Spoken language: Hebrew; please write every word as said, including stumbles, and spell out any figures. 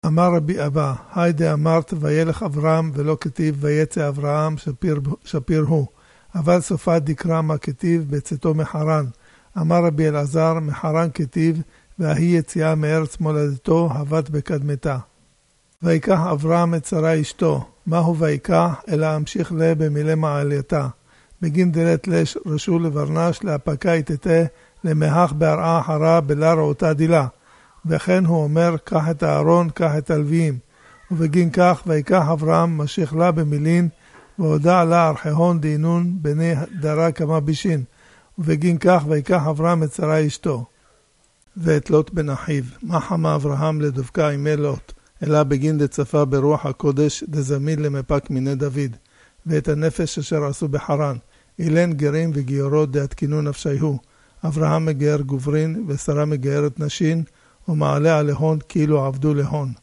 אמר רבי אבא, היידה אמרת וילך אברהם ולא כתיב ויצא אברהם שפיר, שפיר הוא. אבל סופה דקרא מה כתיב בצאתו מחרן. אמר רבי אלעזר מחרן כתיב והיא יציאה מארץ מולדתו הבט בקדמתה. ויקח אברהם את שרה אשתו. מהו ויקח אלא המשיך לה במילי מעלייתה. בגין דלת לש רשו לברנש להפקה יתתה למהך בהרעה אחרה בלר אותה דילה. וכן הוא אומר, קח את הארון, קח את הלוויים. ובגין כך, ויקח אברהם משיך לה במילין, והודע לה ארכיהון דינון בני דרה כמה בישין. ובגין כך, ויקח אברהם את שרה אשתו. ואת לוט בן אחיו. מה חמה אברהם לדבקה עמי לוט, אלא בגין דצפה ברוח הקודש דזמין למפק מיני דוד. ואת הנפש אשר עשו בחרן. אילן גרים וגיורות דהתקינו נפשיהו. אברהם מגייר גוברין, ושרה מגיירת נשים, ומעלה עליהון כאילו עבדו להון.